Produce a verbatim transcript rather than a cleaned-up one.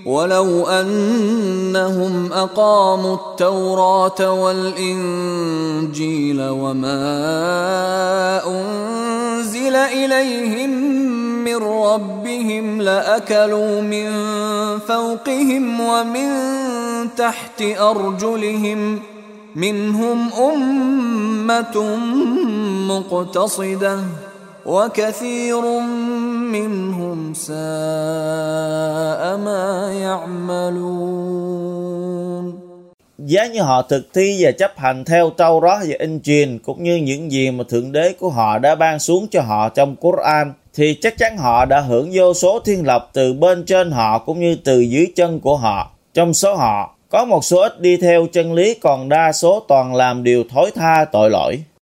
ولو أنهم أقاموا التوراة والإنجيل وما أنزل إليهم من ربهم لأكلوا من فوقهم ومن تحت أرجلهم منهم أمة مقتصدة وكثير منهم ساء ما يعملون. Giá như họ thực thi và chấp hành theo Taurat và Injil cũng như những gì mà Thượng Đế của họ đã ban xuống cho họ trong Quran, thì chắc chắn họ đã hưởng vô số thiên lộc từ bên trên họ cũng như từ dưới chân của họ. Trong số họ, có một số ít đi theo chân lý, còn đa số toàn làm điều thối tha tội lỗi.